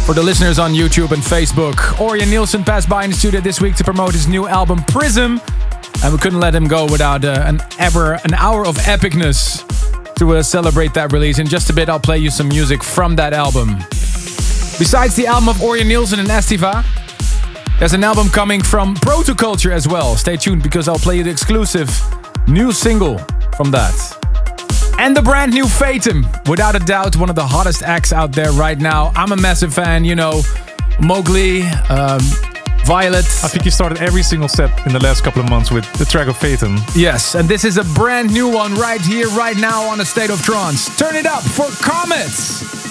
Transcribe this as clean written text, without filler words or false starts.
For the listeners on YouTube and Facebook, Orjan Nilsen passed by in the studio this week to promote his new album Prism, and we couldn't let him go without an hour of epicness to celebrate that release. In just a bit, I'll play you some music from that album. Besides the album of Orjan Nilsen and Estiva, there's an album coming from Protoculture as well. Stay tuned because I'll play you the exclusive new single from that. And the brand new Fatum, without a doubt, one of the hottest acts out there right now. I'm a massive fan, you know, Mowgli, Violet. I think you started every single set in the last couple of months with the track of Fatum. Yes, and this is a brand new one right here, right now on A State of Trance. Turn it up for Comets!